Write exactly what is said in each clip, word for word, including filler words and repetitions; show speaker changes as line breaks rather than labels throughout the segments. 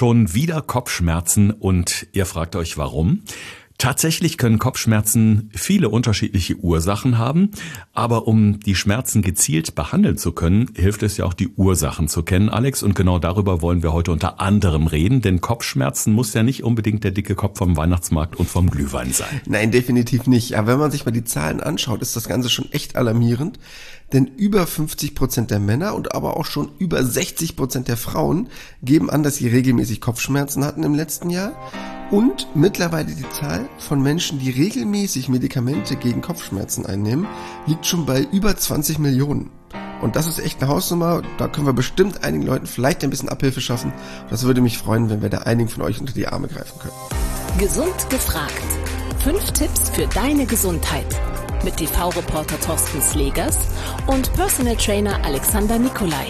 Schon wieder Kopfschmerzen und ihr fragt euch warum? Tatsächlich können Kopfschmerzen viele unterschiedliche Ursachen haben, aber um die Schmerzen gezielt behandeln zu können, hilft es ja auch, die Ursachen zu kennen, Alex. Und genau darüber wollen wir heute unter anderem reden, denn Kopfschmerzen muss ja nicht unbedingt der dicke Kopf vom Weihnachtsmarkt und vom Glühwein sein.
Nein, definitiv nicht. Aber wenn man sich mal die Zahlen anschaut, ist das Ganze schon echt alarmierend. Denn über fünfzig Prozent der Männer und aber auch schon über sechzig Prozent der Frauen geben an, dass sie regelmäßig Kopfschmerzen hatten im letzten Jahr. Und mittlerweile die Zahl von Menschen, die regelmäßig Medikamente gegen Kopfschmerzen einnehmen, liegt schon bei über zwanzig Millionen. Und das ist echt eine Hausnummer. Da können wir bestimmt einigen Leuten vielleicht ein bisschen Abhilfe schaffen. Das würde mich freuen, wenn wir da einigen von euch unter die Arme greifen können.
Gesund gefragt. Fünf Tipps für deine Gesundheit. Mit T V-Reporter Thorsten Slegers und Personal Trainer Alexander Nikolai.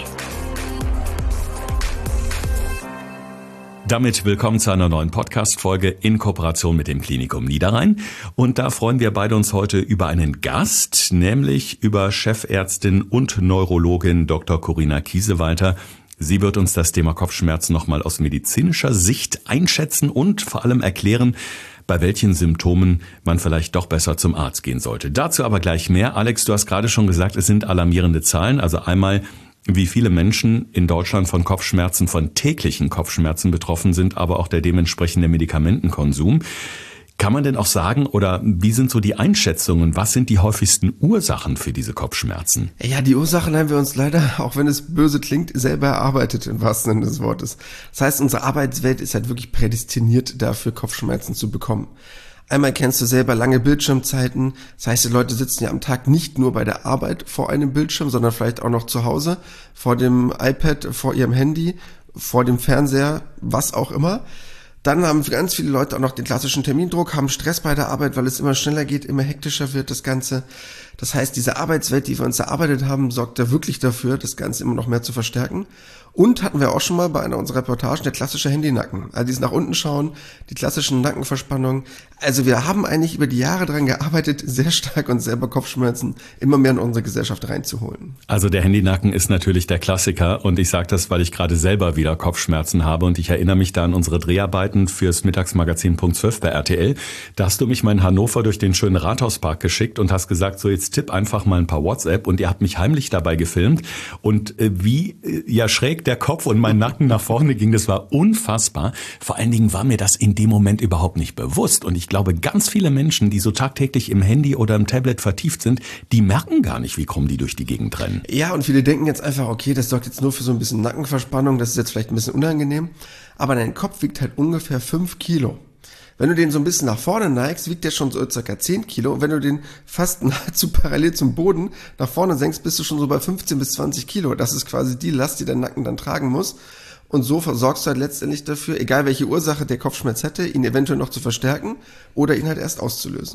Damit willkommen zu einer neuen Podcast-Folge in Kooperation mit dem Klinikum Niederrhein. Und da freuen wir beide uns heute über einen Gast, nämlich über Chefärztin und Neurologin Doktor Corinna Kiesewalter. Sie wird uns das Thema Kopfschmerzen nochmal aus medizinischer Sicht einschätzen und vor allem erklären, bei welchen Symptomen man vielleicht doch besser zum Arzt gehen sollte. Dazu aber gleich mehr. Alex, du hast gerade schon gesagt, es sind alarmierende Zahlen. Also einmal, wie viele Menschen in Deutschland von Kopfschmerzen, von täglichen Kopfschmerzen betroffen sind, aber auch der dementsprechende Medikamentenkonsum. Kann man denn auch sagen, oder wie sind so die Einschätzungen, was sind die häufigsten Ursachen für diese Kopfschmerzen?
Ja, die Ursachen haben wir uns leider, auch wenn es böse klingt, selber erarbeitet im wahrsten Sinne des Wortes. Das heißt, unsere Arbeitswelt ist halt wirklich prädestiniert dafür, Kopfschmerzen zu bekommen. Einmal kennst du selber lange Bildschirmzeiten. Das heißt, die Leute sitzen ja am Tag nicht nur bei der Arbeit vor einem Bildschirm, sondern vielleicht auch noch zu Hause, vor dem iPad, vor ihrem Handy, vor dem Fernseher, was auch immer. Dann haben ganz viele Leute auch noch den klassischen Termindruck, haben Stress bei der Arbeit, weil es immer schneller geht, immer hektischer wird das Ganze. Das heißt, diese Arbeitswelt, die wir uns erarbeitet haben, sorgt da wirklich dafür, das Ganze immer noch mehr zu verstärken. Und hatten wir auch schon mal bei einer unserer Reportagen, der klassische Handynacken. Also dieses nach unten schauen, die klassischen Nackenverspannungen. Also wir haben eigentlich über die Jahre daran gearbeitet, sehr stark uns selber Kopfschmerzen immer mehr in unsere Gesellschaft reinzuholen.
Also der Handynacken ist natürlich der Klassiker und ich sage das, weil ich gerade selber wieder Kopfschmerzen habe und ich erinnere mich da an unsere Dreharbeiten fürs Mittagsmagazin Punkt zwölf bei R T L. Da hast du mich mal in Hannover durch den schönen Rathauspark geschickt und hast gesagt, so jetzt tipp einfach mal ein paar WhatsApp und ihr habt mich heimlich dabei gefilmt und äh, wie äh, ja schräg der Kopf und mein Nacken nach vorne ging, das war unfassbar. Vor allen Dingen war mir das in dem Moment überhaupt nicht bewusst und ich glaube, ganz viele Menschen, die so tagtäglich im Handy oder im Tablet vertieft sind, die merken gar nicht, wie krumm die durch die Gegend rennen.
Ja, und viele denken jetzt einfach, okay, das sorgt jetzt nur für so ein bisschen Nackenverspannung, das ist jetzt vielleicht ein bisschen unangenehm, aber dein Kopf wiegt halt ungefähr fünf Kilo. Wenn du den so ein bisschen nach vorne neigst, wiegt der schon so circa zehn Kilo. Und wenn du den fast nahezu parallel zum Boden nach vorne senkst, bist du schon so bei fünfzehn bis zwanzig Kilo. Das ist quasi die Last, die dein Nacken dann tragen muss. Und so sorgst du halt letztendlich dafür, egal welche Ursache der Kopfschmerz hätte, ihn eventuell noch zu verstärken oder ihn halt erst auszulösen.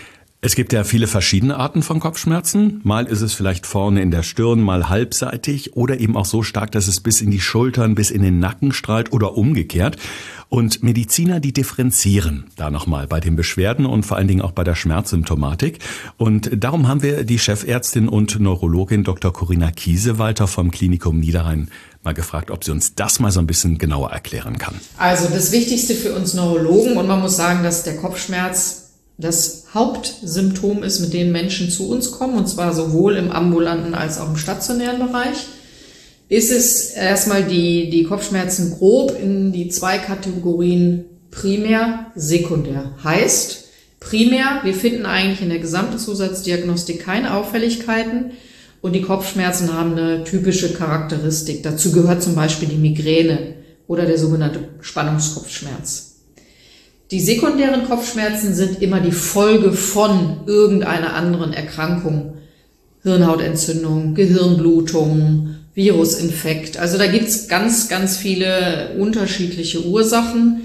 Es gibt ja viele verschiedene Arten von Kopfschmerzen. Mal ist es vielleicht vorne in der Stirn, mal halbseitig oder eben auch so stark, dass es bis in die Schultern, bis in den Nacken strahlt oder umgekehrt. Und Mediziner, die differenzieren da nochmal bei den Beschwerden und vor allen Dingen auch bei der Schmerzsymptomatik. Und darum haben wir die Chefärztin und Neurologin Doktor Corinna Kiesewalter vom Klinikum Niederrhein mal gefragt, ob sie uns das mal so ein bisschen genauer erklären kann.
Also das Wichtigste für uns Neurologen, und man muss sagen, dass der Kopfschmerz das Hauptsymptom ist, mit dem Menschen zu uns kommen, und zwar sowohl im ambulanten als auch im stationären Bereich, ist es erstmal die, die Kopfschmerzen grob in die zwei Kategorien primär, sekundär. Heißt, primär, wir finden eigentlich in der gesamten Zusatzdiagnostik keine Auffälligkeiten und die Kopfschmerzen haben eine typische Charakteristik. Dazu gehört zum Beispiel die Migräne oder der sogenannte Spannungskopfschmerz. Die sekundären Kopfschmerzen sind immer die Folge von irgendeiner anderen Erkrankung. Hirnhautentzündung, Gehirnblutung, Virusinfekt. Also da gibt's ganz, ganz viele unterschiedliche Ursachen.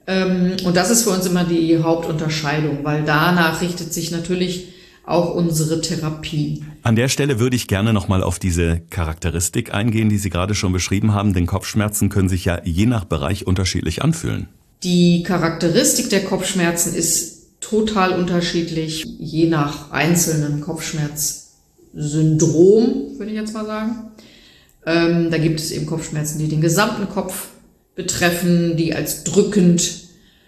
Und das ist für uns immer die Hauptunterscheidung, weil danach richtet sich natürlich auch unsere Therapie.
An der Stelle würde ich gerne nochmal auf diese Charakteristik eingehen, die Sie gerade schon beschrieben haben, denn Kopfschmerzen können sich ja je nach Bereich unterschiedlich anfühlen.
Die Charakteristik der Kopfschmerzen ist total unterschiedlich, je nach einzelnen Kopfschmerzsyndrom, würde ich jetzt mal sagen. Ähm, da gibt es eben Kopfschmerzen, die den gesamten Kopf betreffen, die als drückend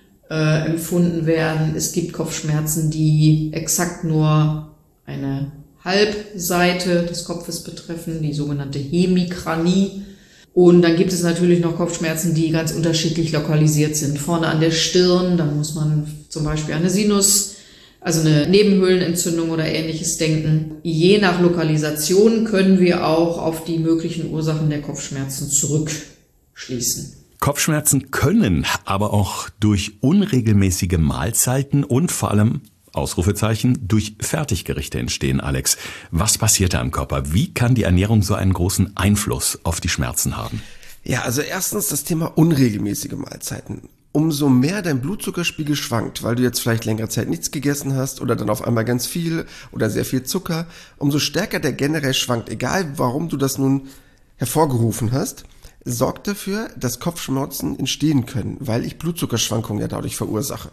äh, empfunden werden. Es gibt Kopfschmerzen, die exakt nur eine Halbseite des Kopfes betreffen, die sogenannte Hemikranie. Und dann gibt es natürlich noch Kopfschmerzen, die ganz unterschiedlich lokalisiert sind. Vorne an der Stirn, dann muss man zum Beispiel eine Sinus, also eine Nebenhöhlenentzündung oder Ähnliches denken. Je nach Lokalisation können wir auch auf die möglichen Ursachen der Kopfschmerzen zurückschließen.
Kopfschmerzen können aber auch durch unregelmäßige Mahlzeiten und vor allem Ausrufezeichen, durch Fertiggerichte entstehen, Alex. Was passiert da im Körper? Wie kann die Ernährung so einen großen Einfluss auf die Schmerzen haben?
Ja, also erstens das Thema unregelmäßige Mahlzeiten. Umso mehr dein Blutzuckerspiegel schwankt, weil du jetzt vielleicht längere Zeit nichts gegessen hast oder dann auf einmal ganz viel oder sehr viel Zucker, umso stärker der generell schwankt, egal warum du das nun hervorgerufen hast, sorgt dafür, dass Kopfschmerzen entstehen können, weil ich Blutzuckerschwankungen ja dadurch verursache.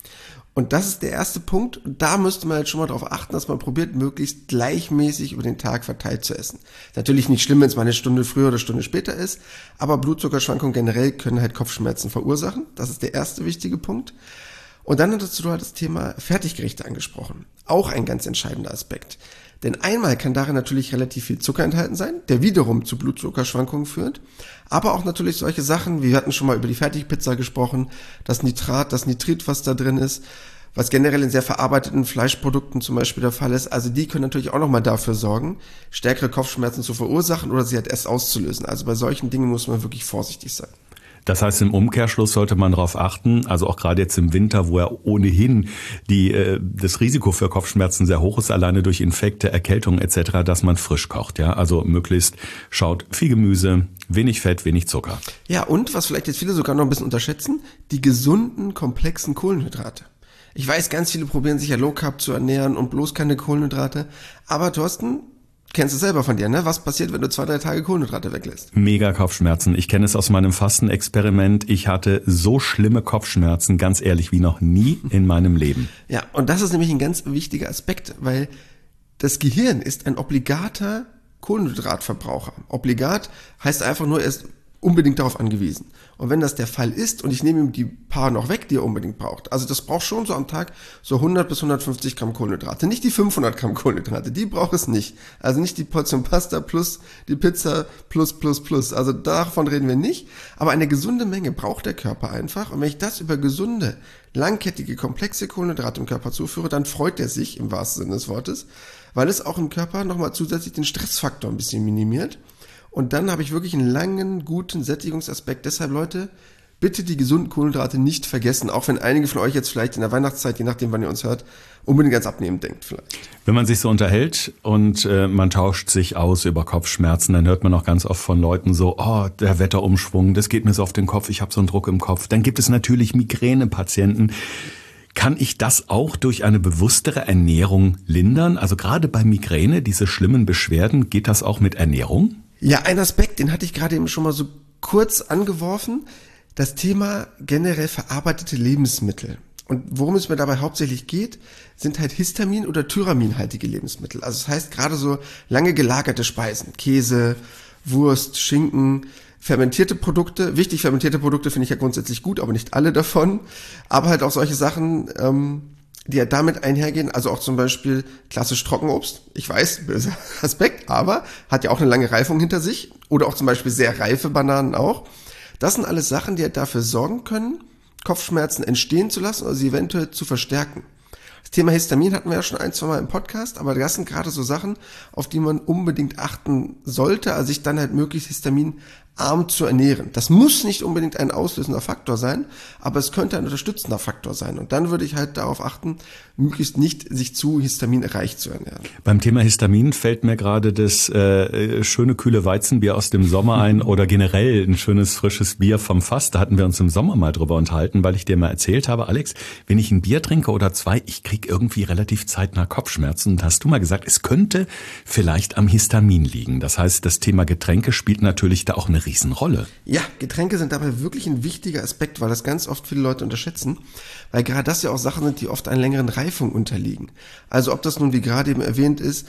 Und das ist der erste Punkt. Da müsste man jetzt schon mal darauf achten, dass man probiert, möglichst gleichmäßig über den Tag verteilt zu essen. Natürlich nicht schlimm, wenn es mal eine Stunde früher oder eine Stunde später ist, aber Blutzuckerschwankungen generell können halt Kopfschmerzen verursachen. Das ist der erste wichtige Punkt. Und dann hast du halt das Thema Fertiggerichte angesprochen. Auch ein ganz entscheidender Aspekt. Denn einmal kann darin natürlich relativ viel Zucker enthalten sein, der wiederum zu Blutzuckerschwankungen führt. Aber auch natürlich solche Sachen, wir hatten schon mal über die Fertigpizza gesprochen, das Nitrat, das Nitrit, was da drin ist, was generell in sehr verarbeiteten Fleischprodukten zum Beispiel der Fall ist. Also die können natürlich auch nochmal dafür sorgen, stärkere Kopfschmerzen zu verursachen oder sie halt erst auszulösen. Also bei solchen Dingen muss man wirklich vorsichtig sein.
Das heißt, im Umkehrschluss sollte man darauf achten, also auch gerade jetzt im Winter, wo ja ohnehin die, äh, das Risiko für Kopfschmerzen sehr hoch ist, alleine durch Infekte, Erkältungen et cetera, dass man frisch kocht. Ja, also möglichst schaut viel Gemüse, wenig Fett, wenig Zucker.
Ja, und was vielleicht jetzt viele sogar noch ein bisschen unterschätzen, die gesunden, komplexen Kohlenhydrate. Ich weiß, ganz viele probieren sich ja Low Carb zu ernähren und bloß keine Kohlenhydrate. Aber Thorsten, kennst du selber von dir, ne? Was passiert, wenn du zwei, drei Tage Kohlenhydrate weglässt?
Mega Kopfschmerzen. Ich kenne es aus meinem Fastenexperiment. Ich hatte so schlimme Kopfschmerzen, ganz ehrlich, wie noch nie in meinem Leben.
Ja, und das ist nämlich ein ganz wichtiger Aspekt, weil das Gehirn ist ein obligater Kohlenhydratverbraucher. Obligat heißt einfach nur, er ist unbedingt darauf angewiesen. Und wenn das der Fall ist und ich nehme ihm die paar noch weg, die er unbedingt braucht, also das braucht schon so am Tag so hundert bis hundertfünfzig Gramm Kohlenhydrate, nicht die fünfhundert Gramm Kohlenhydrate, die braucht es nicht. Also nicht die Portion Pasta plus die Pizza plus plus plus, also davon reden wir nicht, aber eine gesunde Menge braucht der Körper einfach und wenn ich das über gesunde, langkettige, komplexe Kohlenhydrate im Körper zuführe, dann freut er sich im wahrsten Sinne des Wortes, weil es auch im Körper nochmal zusätzlich den Stressfaktor ein bisschen minimiert. Und dann habe ich wirklich einen langen, guten Sättigungsaspekt. Deshalb, Leute, bitte die gesunden Kohlenhydrate nicht vergessen, auch wenn einige von euch jetzt vielleicht in der Weihnachtszeit, je nachdem, wann ihr uns hört, unbedingt ans Abnehmen denkt vielleicht.
Wenn man sich so unterhält und äh, man tauscht sich aus über Kopfschmerzen, dann hört man auch ganz oft von Leuten so, oh, der Wetterumschwung, das geht mir so auf den Kopf, ich habe so einen Druck im Kopf. Dann gibt es natürlich Migränepatienten. Kann ich das auch durch eine bewusstere Ernährung lindern? Also gerade bei Migräne, diese schlimmen Beschwerden, geht das auch mit Ernährung?
Ja, ein Aspekt, den hatte ich gerade eben schon mal so kurz angeworfen, das Thema generell verarbeitete Lebensmittel. Und worum es mir dabei hauptsächlich geht, sind halt Histamin- oder Tyraminhaltige Lebensmittel. Also das heißt gerade so lange gelagerte Speisen, Käse, Wurst, Schinken, fermentierte Produkte. Wichtig, fermentierte Produkte finde ich ja grundsätzlich gut, aber nicht alle davon. Aber halt auch solche Sachen, ähm, die ja damit einhergehen, also auch zum Beispiel klassisch Trockenobst. Ich weiß, böser Aspekt, aber hat ja auch eine lange Reifung hinter sich. Oder auch zum Beispiel sehr reife Bananen auch. Das sind alles Sachen, die ja dafür sorgen können, Kopfschmerzen entstehen zu lassen oder sie eventuell zu verstärken. Das Thema Histamin hatten wir ja schon ein, zwei Mal im Podcast, aber das sind gerade so Sachen, auf die man unbedingt achten sollte, also sich dann halt möglichst histaminarm zu ernähren. Das muss nicht unbedingt ein auslösender Faktor sein, aber es könnte ein unterstützender Faktor sein. Und dann würde ich halt darauf achten, möglichst nicht sich zu histaminreich zu ernähren.
Beim Thema Histamin fällt mir gerade das äh, schöne kühle Weizenbier aus dem Sommer ein oder generell ein schönes frisches Bier vom Fass. Da hatten wir uns im Sommer mal drüber unterhalten, weil ich dir mal erzählt habe, Alex, wenn ich ein Bier trinke oder zwei, ich krieg irgendwie relativ zeitnah Kopfschmerzen. Und hast du mal gesagt, es könnte vielleicht am Histamin liegen. Das heißt, das Thema Getränke spielt natürlich da auch eine Riesenrolle.
Ja, Getränke sind dabei wirklich ein wichtiger Aspekt, weil das ganz oft viele Leute unterschätzen, weil gerade das ja auch Sachen sind, die oft einen längeren Reifung unterliegen. Also ob das nun, wie gerade eben erwähnt ist,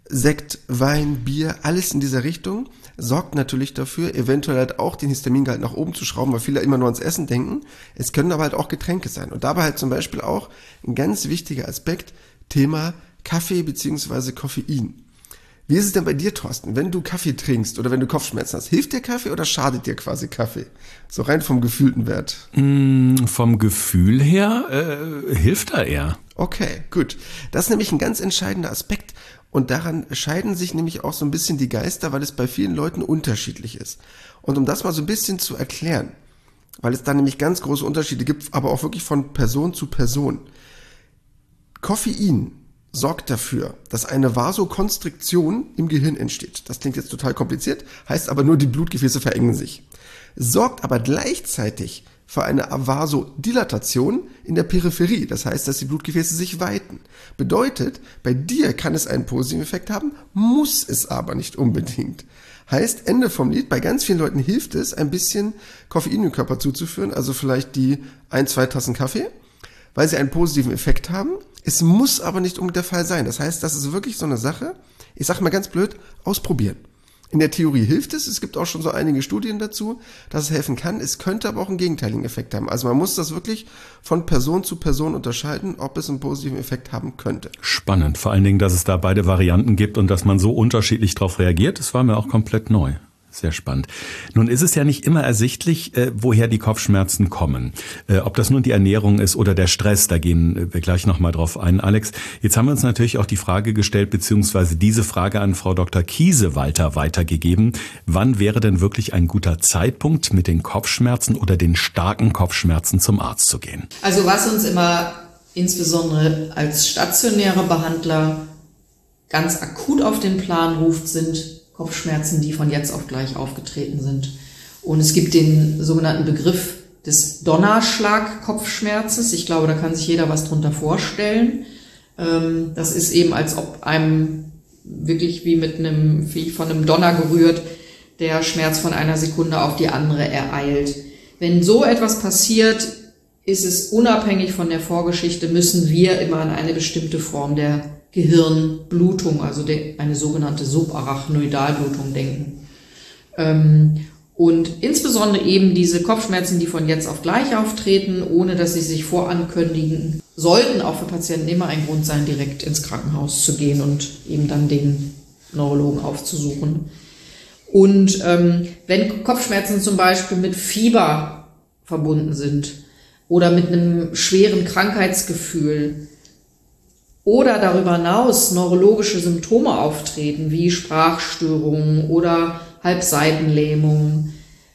Sekt, Wein, Bier, alles in dieser Richtung sorgt natürlich dafür, eventuell halt auch den Histamingehalt nach oben zu schrauben, weil viele immer nur ans Essen denken. Es können aber halt auch Getränke sein. Und dabei halt zum Beispiel auch ein ganz wichtiger Aspekt, Thema Kaffee bzw. Koffein. Wie ist es denn bei dir, Thorsten, wenn du Kaffee trinkst oder wenn du Kopfschmerzen hast? Hilft dir Kaffee oder schadet dir quasi Kaffee? So rein vom gefühlten Wert.
Mm, vom Gefühl her äh, hilft er eher.
Okay, gut. Das ist nämlich ein ganz entscheidender Aspekt. Und daran scheiden sich nämlich auch so ein bisschen die Geister, weil es bei vielen Leuten unterschiedlich ist. Und um das mal so ein bisschen zu erklären, weil es da nämlich ganz große Unterschiede gibt, aber auch wirklich von Person zu Person. Koffein sorgt dafür, dass eine Vasokonstriktion im Gehirn entsteht. Das klingt jetzt total kompliziert, heißt aber nur, die Blutgefäße verengen sich. Sorgt aber gleichzeitig für eine Vasodilatation in der Peripherie. Das heißt, dass die Blutgefäße sich weiten. Bedeutet, bei dir kann es einen positiven Effekt haben, muss es aber nicht unbedingt. Heißt, Ende vom Lied, bei ganz vielen Leuten hilft es, ein bisschen Koffein im Körper zuzuführen, also vielleicht die ein, zwei Tassen Kaffee, weil sie einen positiven Effekt haben. Es muss aber nicht unbedingt der Fall sein. Das heißt, das ist wirklich so eine Sache, ich sage mal ganz blöd, ausprobieren. In der Theorie hilft es, es gibt auch schon so einige Studien dazu, dass es helfen kann. Es könnte aber auch einen gegenteiligen Effekt haben. Also man muss das wirklich von Person zu Person unterscheiden, ob es einen positiven Effekt haben könnte.
Spannend, vor allen Dingen, dass es da beide Varianten gibt und dass man so unterschiedlich darauf reagiert, das war mir auch komplett neu. Sehr spannend. Nun ist es ja nicht immer ersichtlich, äh, woher die Kopfschmerzen kommen. Äh, ob das nun die Ernährung ist oder der Stress, da gehen wir gleich nochmal drauf ein. Alex, jetzt haben wir uns natürlich auch die Frage gestellt, beziehungsweise diese Frage an Frau Doktor Kiesewalter weitergegeben. Wann wäre denn wirklich ein guter Zeitpunkt, mit den Kopfschmerzen oder den starken Kopfschmerzen zum Arzt zu gehen?
Also was uns immer insbesondere als stationäre Behandler ganz akut auf den Plan ruft, sind Kopfschmerzen, die von jetzt auf gleich aufgetreten sind. Und es gibt den sogenannten Begriff des Donnerschlag-Kopfschmerzes. Ich glaube, da kann sich jeder was drunter vorstellen. Das ist eben, als ob einem wirklich wie mit einem, wie von einem Donner gerührt, der Schmerz von einer Sekunde auf die andere ereilt. Wenn so etwas passiert, ist es unabhängig von der Vorgeschichte, müssen wir immer an eine bestimmte Form der Gehirnblutung, also de, eine sogenannte Subarachnoidalblutung denken. Ähm, und insbesondere eben diese Kopfschmerzen, die von jetzt auf gleich auftreten, ohne dass sie sich vorankündigen, sollten auch für Patienten immer ein Grund sein, direkt ins Krankenhaus zu gehen und eben dann den Neurologen aufzusuchen. Und ähm, wenn Kopfschmerzen zum Beispiel mit Fieber verbunden sind oder mit einem schweren Krankheitsgefühl, oder darüber hinaus neurologische Symptome auftreten, wie Sprachstörungen oder Halbseitenlähmung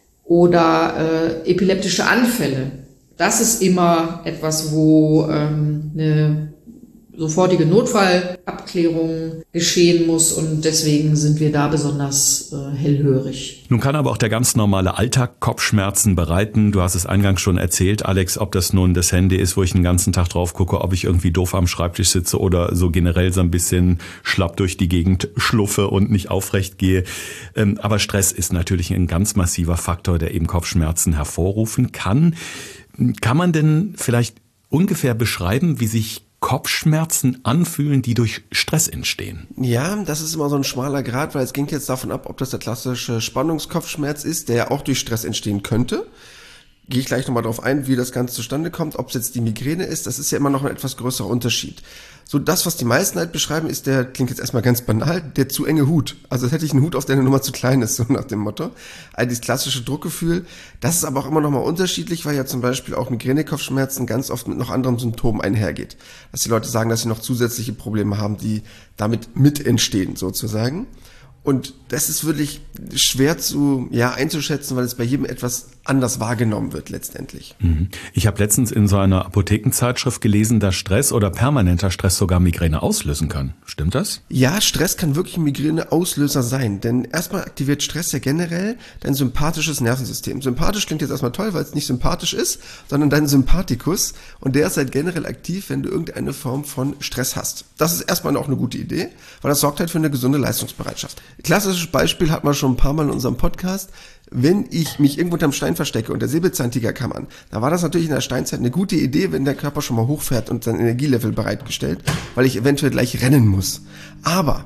oder äh, epileptische Anfälle. Das ist immer etwas, wo ähm, eine sofortige Notfallabklärung geschehen muss und deswegen sind wir da besonders äh, hellhörig.
Nun kann aber auch der ganz normale Alltag Kopfschmerzen bereiten. Du hast es eingangs schon erzählt, Alex, ob das nun das Handy ist, wo ich den ganzen Tag drauf gucke, ob ich irgendwie doof am Schreibtisch sitze oder so generell so ein bisschen schlapp durch die Gegend schluffe und nicht aufrecht gehe. Ähm, aber Stress ist natürlich ein ganz massiver Faktor, der eben Kopfschmerzen hervorrufen kann. Kann man denn vielleicht ungefähr beschreiben, wie sich Kopfschmerzen anfühlen, die durch Stress entstehen?
Ja, das ist immer so ein schmaler Grat, weil es ging jetzt davon ab, ob das der klassische Spannungskopfschmerz ist, der ja auch durch Stress entstehen könnte. Gehe ich gleich nochmal darauf ein, wie das Ganze zustande kommt, ob es jetzt die Migräne ist, das ist ja immer noch ein etwas größerer Unterschied. So, das, was die meisten halt beschreiben, ist der, klingt jetzt erstmal ganz banal, der zu enge Hut. Also als hätte ich einen Hut auf, der eine Nummer zu klein ist, so nach dem Motto. Also dieses klassische Druckgefühl, das ist aber auch immer noch mal unterschiedlich, weil ja zum Beispiel auch Migränekopfschmerzen ganz oft mit noch anderen Symptomen einhergeht. Dass die Leute sagen, dass sie noch zusätzliche Probleme haben, die damit mit entstehen, sozusagen. Und das ist wirklich schwer zu ja einzuschätzen, weil es bei jedem etwas anders wahrgenommen wird letztendlich.
Ich habe letztens in so einer Apothekenzeitschrift gelesen, dass Stress oder permanenter Stress sogar Migräne auslösen kann. Stimmt das?
Ja, Stress kann wirklich ein Migräne-Auslöser sein, denn erstmal aktiviert Stress ja generell dein sympathisches Nervensystem. Sympathisch klingt jetzt erstmal toll, weil es nicht sympathisch ist, sondern dein Sympathikus, und der ist halt generell aktiv, wenn du irgendeine Form von Stress hast. Das ist erstmal auch eine gute Idee, weil das sorgt halt für eine gesunde Leistungsbereitschaft. Klassisches Beispiel hat man schon ein paar Mal in unserem Podcast. Wenn ich mich irgendwo unterm Stein verstecke und der Säbelzahntiger kam an, da war das natürlich in der Steinzeit eine gute Idee, wenn der Körper schon mal hochfährt und sein Energielevel bereitgestellt, weil ich eventuell gleich rennen muss. Aber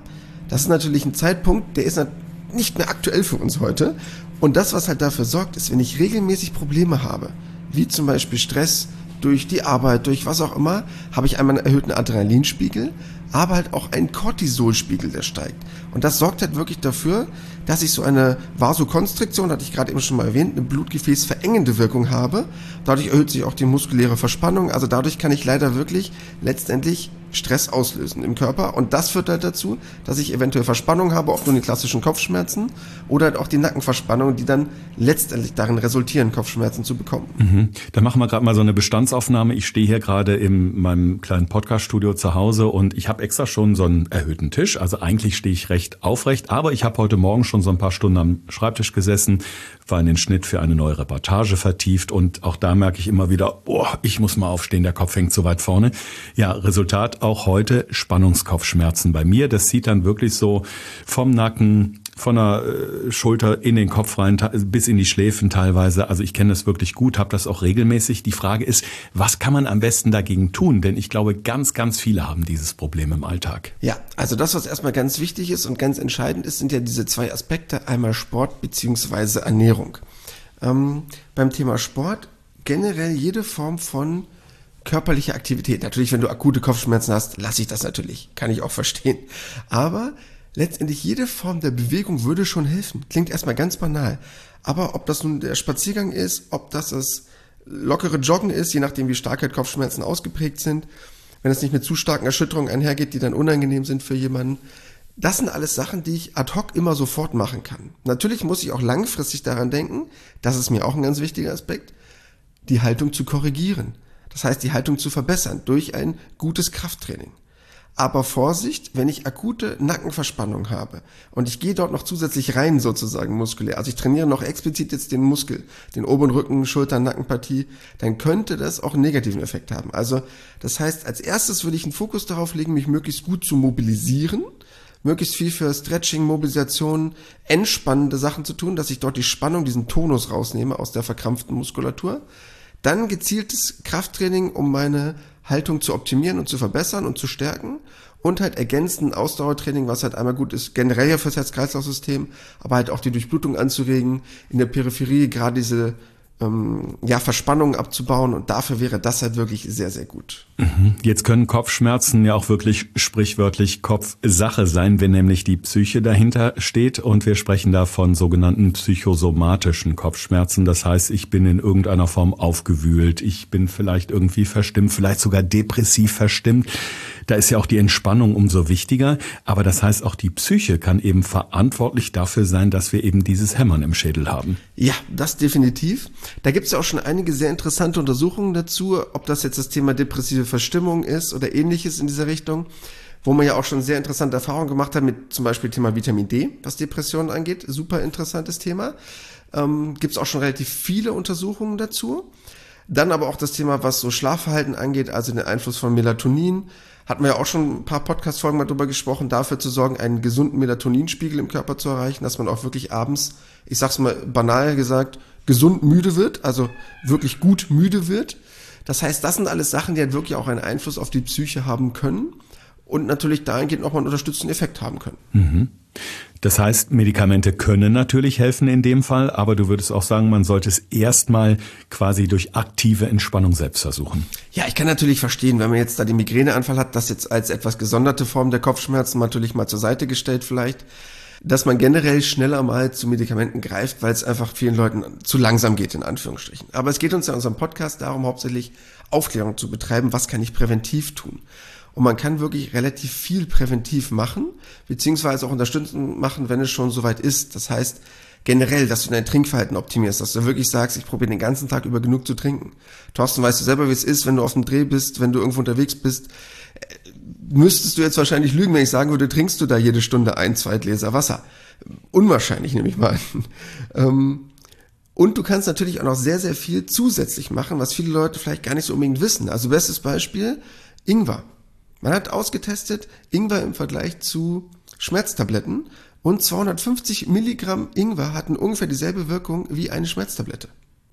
Das ist natürlich ein Zeitpunkt, der ist nicht mehr aktuell für uns heute. Und das, was halt dafür sorgt, ist, wenn ich regelmäßig Probleme habe, wie zum Beispiel Stress durch die Arbeit, durch was auch immer, habe ich einmal einen erhöhten Adrenalinspiegel, aber halt auch einen Cortisolspiegel, der steigt. Und das sorgt halt wirklich dafür, dass ich so eine Vasokonstriktion, hatte ich gerade eben schon mal erwähnt, eine blutgefäßverengende Wirkung habe. Dadurch erhöht sich auch die muskuläre Verspannung. Also dadurch kann ich leider wirklich letztendlich Stress auslösen im Körper. Und das führt halt dazu, dass ich eventuell Verspannung habe, ob nun die klassischen Kopfschmerzen oder halt auch die Nackenverspannung, die dann letztendlich darin resultieren, Kopfschmerzen zu bekommen.
Mhm. Dann machen wir gerade mal so eine Bestandsaufnahme. Ich stehe hier gerade in meinem kleinen Podcast-Studio zu Hause und ich habe extra schon so einen erhöhten Tisch. Also eigentlich stehe ich recht aufrecht, aber ich habe heute Morgen schon so ein paar Stunden am Schreibtisch gesessen, war in den Schnitt für eine neue Reportage vertieft und auch da merke ich immer wieder, oh, ich muss mal aufstehen, der Kopf hängt so weit vorne. Ja, Resultat auch heute Spannungskopfschmerzen bei mir. Das zieht dann wirklich so vom Nacken, von der äh, Schulter in den Kopf rein, bis in die Schläfen teilweise. Also ich kenne das wirklich gut, habe das auch regelmäßig. Die Frage ist, was kann man am besten dagegen tun? Denn ich glaube, ganz, ganz viele haben dieses Problem im Alltag.
Ja, also das, was erstmal ganz wichtig ist und ganz entscheidend ist, sind ja diese zwei Aspekte, einmal Sport beziehungsweise Ernährung. Ähm, beim Thema Sport generell jede Form von körperlicher Aktivität. Natürlich, wenn du akute Kopfschmerzen hast, lasse ich das natürlich. Kann ich auch verstehen. Aber letztendlich jede Form der Bewegung würde schon helfen. Klingt erstmal ganz banal. Aber ob das nun der Spaziergang ist, ob das das lockere Joggen ist, je nachdem wie stark halt Kopfschmerzen ausgeprägt sind, wenn es nicht mit zu starken Erschütterungen einhergeht, die dann unangenehm sind für jemanden. Das sind alles Sachen, die ich ad hoc immer sofort machen kann. Natürlich muss ich auch langfristig daran denken, das ist mir auch ein ganz wichtiger Aspekt, die Haltung zu korrigieren. Das heißt, die Haltung zu verbessern durch ein gutes Krafttraining. Aber Vorsicht, wenn ich akute Nackenverspannung habe und ich gehe dort noch zusätzlich rein sozusagen muskulär, also ich trainiere noch explizit jetzt den Muskel, den oberen Rücken, Schultern, Nackenpartie, dann könnte das auch einen negativen Effekt haben. Also das heißt, als erstes würde ich einen Fokus darauf legen, mich möglichst gut zu mobilisieren, möglichst viel für Stretching, Mobilisation, entspannende Sachen zu tun, dass ich dort die Spannung, diesen Tonus rausnehme aus der verkrampften Muskulatur. Dann gezieltes Krafttraining, um meine Haltung zu optimieren und zu verbessern und zu stärken. Und halt ergänzend Ausdauertraining, was halt einmal gut ist, generell ja fürs Herz-Kreislauf-System, aber halt auch die Durchblutung anzuregen, in der Peripherie gerade diese ähm, ja, Verspannungen abzubauen. Und dafür wäre das halt wirklich sehr, sehr gut.
Jetzt können Kopfschmerzen ja auch wirklich sprichwörtlich Kopfsache sein, wenn nämlich die Psyche dahinter steht. Und wir sprechen da von sogenannten psychosomatischen Kopfschmerzen. Das heißt, ich bin in irgendeiner Form aufgewühlt, ich bin vielleicht irgendwie verstimmt, vielleicht sogar depressiv verstimmt. Da ist ja auch die Entspannung umso wichtiger. Aber das heißt, auch die Psyche kann eben verantwortlich dafür sein, dass wir eben dieses Hämmern im Schädel haben.
Ja, das definitiv. Da gibt es ja auch schon einige sehr interessante Untersuchungen dazu, ob das jetzt das Thema depressive Verstimmung ist oder ähnliches in dieser Richtung, wo man ja auch schon sehr interessante Erfahrungen gemacht hat mit zum Beispiel Thema Vitamin D, was Depressionen angeht. Super interessantes Thema. Ähm, gibt es auch schon relativ viele Untersuchungen dazu. Dann aber auch das Thema, was so Schlafverhalten angeht, also den Einfluss von Melatonin. Hatten wir ja auch schon ein paar Podcast-Folgen mal drüber gesprochen, dafür zu sorgen, einen gesunden Melatoninspiegel im Körper zu erreichen, dass man auch wirklich abends, ich sag's mal banal gesagt, gesund müde wird, also wirklich gut müde wird. Das heißt, das sind alles Sachen, die halt wirklich auch einen Einfluss auf die Psyche haben können und natürlich dahingehend nochmal einen unterstützenden Effekt haben können.
Mhm. Das heißt, Medikamente können natürlich helfen in dem Fall, aber du würdest auch sagen, man sollte es erstmal quasi durch aktive Entspannung selbst versuchen.
Ja, ich kann natürlich verstehen, wenn man jetzt da den Migräneanfall hat, das jetzt als etwas gesonderte Form der Kopfschmerzen natürlich mal zur Seite gestellt vielleicht, dass man generell schneller mal zu Medikamenten greift, weil es einfach vielen Leuten zu langsam geht, in Anführungsstrichen. Aber es geht uns ja in unserem Podcast darum, hauptsächlich Aufklärung zu betreiben, was kann ich präventiv tun. Und man kann wirklich relativ viel präventiv machen, beziehungsweise auch unterstützend machen, wenn es schon soweit ist. Das heißt, generell, dass du dein Trinkverhalten optimierst, dass du wirklich sagst, ich probiere den ganzen Tag über genug zu trinken. Thorsten, weißt du selber, wie es ist, wenn du auf dem Dreh bist, wenn du irgendwo unterwegs bist, müsstest du jetzt wahrscheinlich lügen, wenn ich sagen würde, trinkst du da jede Stunde ein, zwei Gläser Wasser. Unwahrscheinlich, nehme ich mal an. Und du kannst natürlich auch noch sehr, sehr viel zusätzlich machen, was viele Leute vielleicht gar nicht so unbedingt wissen. Also bestes Beispiel, Ingwer. Man hat ausgetestet, Ingwer im Vergleich zu Schmerztabletten und zweihundertfünfzig Milligramm Ingwer hatten ungefähr dieselbe Wirkung wie eine Schmerztablette.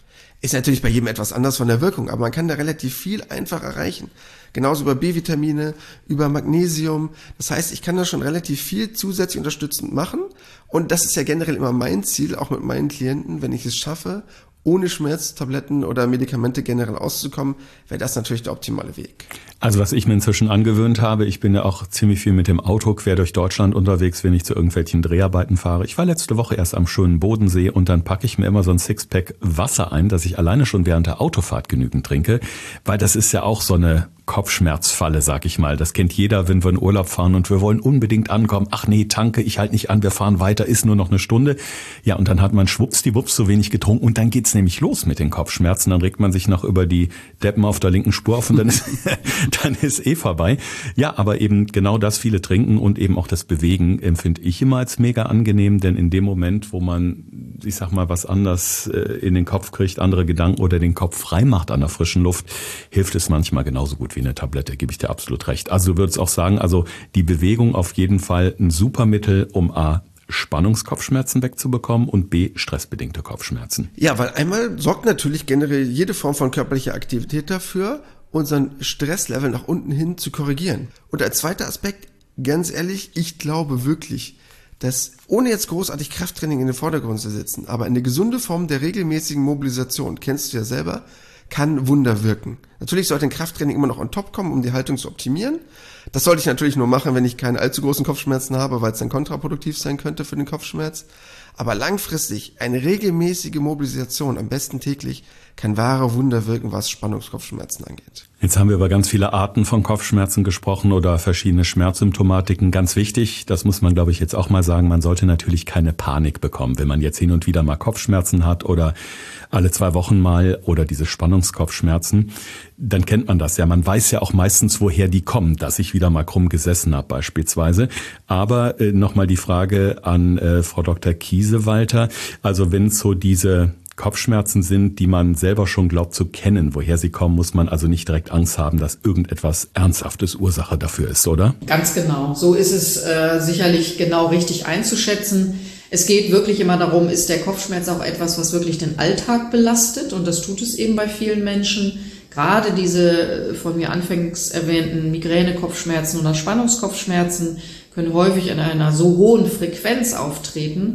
Ist natürlich bei jedem etwas anders von der Wirkung, aber man kann da relativ viel einfach erreichen. Genauso über B-Vitamine, über Magnesium. Das heißt, ich kann da schon relativ viel zusätzlich unterstützend machen. Und das ist ja generell immer mein Ziel, auch mit meinen Klienten, wenn ich es schaffe, ohne Schmerztabletten oder Medikamente generell auszukommen, wäre das natürlich der optimale Weg.
Also was ich mir inzwischen angewöhnt habe, ich bin ja auch ziemlich viel mit dem Auto quer durch Deutschland unterwegs, wenn ich zu irgendwelchen Dreharbeiten fahre. Ich war letzte Woche erst am schönen Bodensee und dann packe ich mir immer so ein Sixpack Wasser ein, dass ich alleine schon während der Autofahrt genügend trinke, weil das ist ja auch so eine Kopfschmerzfalle, sag ich mal. Das kennt jeder, wenn wir in Urlaub fahren und wir wollen unbedingt ankommen. Ach nee, tanke, ich halte nicht an, wir fahren weiter, ist nur noch eine Stunde. Ja, und dann hat man schwuppsdiwupps so wenig getrunken und dann geht's nämlich los mit den Kopfschmerzen. Dann regt man sich noch über die Deppen auf der linken Spur auf und dann ist, dann ist eh vorbei. Ja, aber eben genau das, viele trinken und eben auch das Bewegen empfinde ich immer als mega angenehm, denn in dem Moment, wo man, ich sag mal, was anders in den Kopf kriegt, andere Gedanken oder den Kopf frei macht an der frischen Luft, hilft es manchmal genauso gut wie eine Tablette, gebe ich dir absolut recht. Also du würdest auch sagen, also die Bewegung auf jeden Fall ein super Mittel, um A, Spannungskopfschmerzen wegzubekommen und B, stressbedingte Kopfschmerzen.
Ja, weil einmal sorgt natürlich generell jede Form von körperlicher Aktivität dafür, unseren Stresslevel nach unten hin zu korrigieren. Und als zweiter Aspekt, ganz ehrlich, ich glaube wirklich, dass ohne jetzt großartig Krafttraining in den Vordergrund zu setzen, aber eine gesunde Form der regelmäßigen Mobilisation, kennst du ja selber, kann Wunder wirken. Natürlich sollte ein Krafttraining immer noch on top kommen, um die Haltung zu optimieren. Das sollte ich natürlich nur machen, wenn ich keine allzu großen Kopfschmerzen habe, weil es dann kontraproduktiv sein könnte für den Kopfschmerz. Aber langfristig eine regelmäßige Mobilisation, am besten täglich, kann wahre Wunder wirken, was Spannungskopfschmerzen angeht.
Jetzt haben wir über ganz viele Arten von Kopfschmerzen gesprochen oder verschiedene Schmerzsymptomatiken. Ganz wichtig, das muss man, glaube ich, jetzt auch mal sagen, man sollte natürlich keine Panik bekommen, wenn man jetzt hin und wieder mal Kopfschmerzen hat oder alle zwei Wochen mal oder diese Spannungskopfschmerzen. Dann kennt man das ja. Man weiß ja auch meistens, woher die kommen, dass ich wieder mal krumm gesessen habe beispielsweise. Aber äh, nochmal die Frage an äh, Frau Doktor Kiesewalter. Also wenn es so diese Kopfschmerzen sind, die man selber schon glaubt zu kennen, woher sie kommen, muss man also nicht direkt Angst haben, dass irgendetwas Ernsthaftes Ursache dafür ist, oder?
Ganz genau. So ist es äh, sicherlich genau richtig einzuschätzen. Es geht wirklich immer darum, ist der Kopfschmerz auch etwas, was wirklich den Alltag belastet? Und das tut es eben bei vielen Menschen. Gerade diese von mir anfangs erwähnten Migräne-Kopfschmerzen oder Spannungskopfschmerzen können häufig in einer so hohen Frequenz auftreten,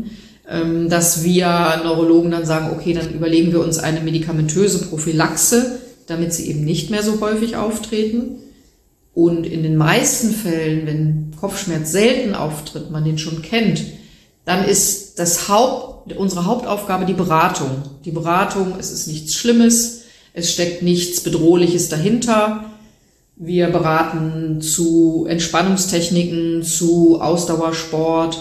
dass wir Neurologen dann sagen, okay, dann überlegen wir uns eine medikamentöse Prophylaxe, damit sie eben nicht mehr so häufig auftreten. Und in den meisten Fällen, wenn Kopfschmerz selten auftritt, man den schon kennt, dann ist das Haupt, unsere Hauptaufgabe die Beratung. Die Beratung, es ist nichts Schlimmes, es steckt nichts Bedrohliches dahinter. Wir beraten zu Entspannungstechniken, zu Ausdauersport,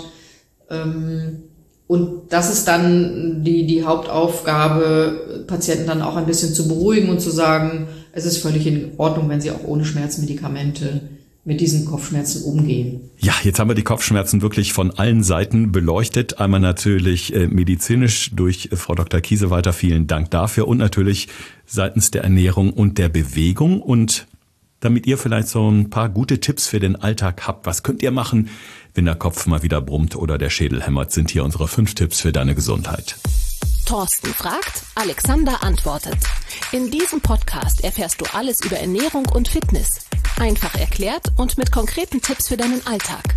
ähm, und das ist dann die, die Hauptaufgabe, Patienten dann auch ein bisschen zu beruhigen und zu sagen, es ist völlig in Ordnung, wenn sie auch ohne Schmerzmedikamente mit diesen Kopfschmerzen umgehen.
Ja, jetzt haben wir die Kopfschmerzen wirklich von allen Seiten beleuchtet. Einmal natürlich äh, medizinisch durch äh, Frau Doktor Kiesewalter, vielen Dank dafür. Und natürlich seitens der Ernährung und der Bewegung. Und damit ihr vielleicht so ein paar gute Tipps für den Alltag habt, was könnt ihr machen, wenn der Kopf mal wieder brummt oder der Schädel hämmert, sind hier unsere fünf Tipps für deine Gesundheit.
Thorsten fragt, Alexander antwortet. In diesem Podcast erfährst du alles über Ernährung und Fitness. Einfach erklärt und mit konkreten Tipps für deinen Alltag.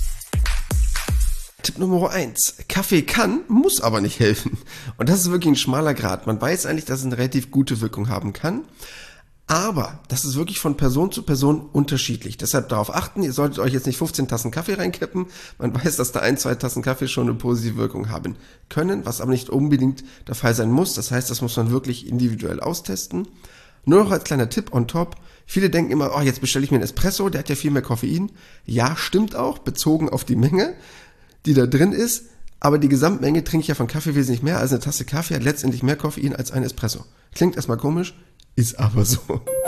Tipp Nummer eins. Kaffee kann, muss aber nicht helfen. Und das ist wirklich ein schmaler Grat. Man weiß eigentlich, dass es eine relativ gute Wirkung haben kann. Aber das ist wirklich von Person zu Person unterschiedlich. Deshalb darauf achten, ihr solltet euch jetzt nicht fünfzehn Tassen Kaffee reinkippen. Man weiß, dass da ein, zwei Tassen Kaffee schon eine positive Wirkung haben können, was aber nicht unbedingt der Fall sein muss. Das heißt, das muss man wirklich individuell austesten. Nur noch als kleiner Tipp on top. Viele denken immer, oh, jetzt bestelle ich mir einen Espresso, der hat ja viel mehr Koffein. Ja, stimmt auch, bezogen auf die Menge, die da drin ist. Aber die Gesamtmenge trinke ich ja von Kaffee wesentlich mehr. Also eine Tasse Kaffee hat letztendlich mehr Koffein als ein Espresso. Klingt erstmal komisch, ist aber so.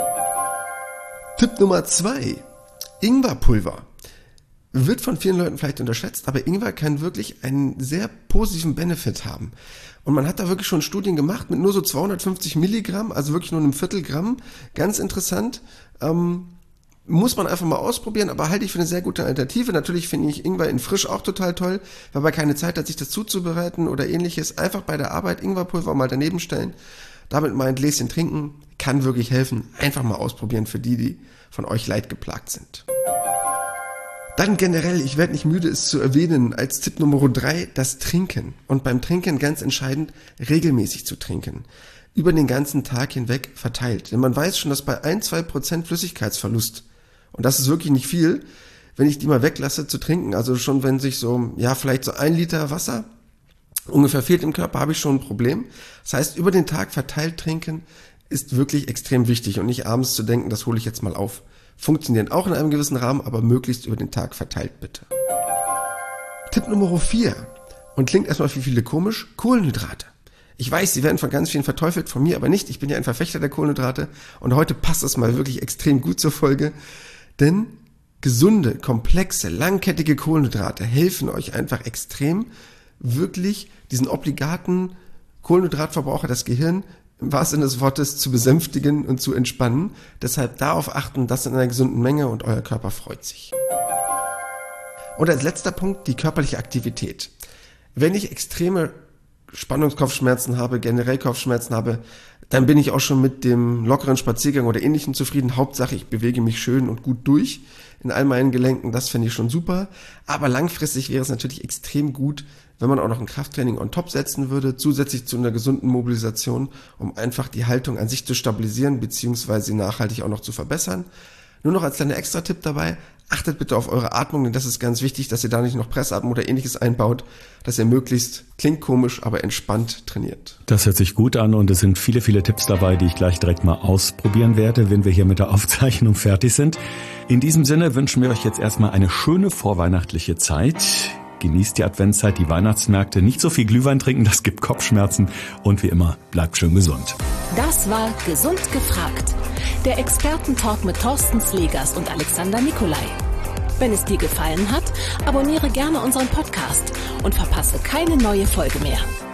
Tipp Nummer zwei. Ingwerpulver. Wird von vielen Leuten vielleicht unterschätzt, aber Ingwer kann wirklich einen sehr positiven Benefit haben. Und man hat da wirklich schon Studien gemacht mit nur so zweihundertfünfzig Milligramm, also wirklich nur einem Viertelgramm. Ganz interessant. Ähm, muss man einfach mal ausprobieren, aber halte ich für eine sehr gute Alternative. Natürlich finde ich Ingwer in frisch auch total toll, weil man keine Zeit hat, sich das zuzubereiten oder ähnliches. Einfach bei der Arbeit Ingwerpulver mal daneben stellen. Damit mal ein Gläschen trinken, kann wirklich helfen. Einfach mal ausprobieren für die, die von euch leidgeplagt sind. Dann generell, ich werde nicht müde, es zu erwähnen, als Tipp Nummer drei, das Trinken. Und beim Trinken ganz entscheidend, regelmäßig zu trinken. Über den ganzen Tag hinweg verteilt. Denn man weiß schon, dass bei ein bis zwei Prozent Flüssigkeitsverlust, und das ist wirklich nicht viel, wenn ich die mal weglasse zu trinken, also schon wenn sich so, ja vielleicht so ein Liter Wasser ungefähr fehlt im Körper, habe ich schon ein Problem. Das heißt, über den Tag verteilt trinken ist wirklich extrem wichtig und nicht abends zu denken, das hole ich jetzt mal auf. Funktionieren auch in einem gewissen Rahmen, aber möglichst über den Tag verteilt bitte. Tipp Nummer vier. Und klingt erstmal für viele komisch, Kohlenhydrate. Ich weiß, sie werden von ganz vielen verteufelt, von mir aber nicht. Ich bin ja ein Verfechter der Kohlenhydrate und heute passt es mal wirklich extrem gut zur Folge, denn gesunde, komplexe, langkettige Kohlenhydrate helfen euch einfach extrem, wirklich diesen obligaten Kohlenhydratverbraucher, das Gehirn, im wahrsten Sinne des Wortes, zu besänftigen und zu entspannen. Deshalb darauf achten, das in einer gesunden Menge und euer Körper freut sich. Und als letzter Punkt die körperliche Aktivität. Wenn ich extreme Spannungskopfschmerzen habe, generell Kopfschmerzen habe, dann bin ich auch schon mit dem lockeren Spaziergang oder Ähnlichem zufrieden. Hauptsache, ich bewege mich schön und gut durch in all meinen Gelenken. Das finde ich schon super. Aber langfristig wäre es natürlich extrem gut, wenn man auch noch ein Krafttraining on top setzen würde, zusätzlich zu einer gesunden Mobilisation, um einfach die Haltung an sich zu stabilisieren, beziehungsweise nachhaltig auch noch zu verbessern. Nur noch als kleiner Extra-Tipp dabei, achtet bitte auf eure Atmung, denn das ist ganz wichtig, dass ihr da nicht noch Pressatmung oder Ähnliches einbaut, dass ihr möglichst, klingt komisch, aber entspannt trainiert.
Das hört sich gut an und es sind viele, viele Tipps dabei, die ich gleich direkt mal ausprobieren werde, wenn wir hier mit der Aufzeichnung fertig sind. In diesem Sinne wünschen wir euch jetzt erstmal eine schöne vorweihnachtliche Zeit. Genießt die Adventszeit, die Weihnachtsmärkte, nicht so viel Glühwein trinken, das gibt Kopfschmerzen und wie immer, bleibt schön gesund.
Das war Gesund gefragt. Der Expertentalk mit Thorsten Slegers und Alexander Nikolai. Wenn es dir gefallen hat, abonniere gerne unseren Podcast und verpasse keine neue Folge mehr.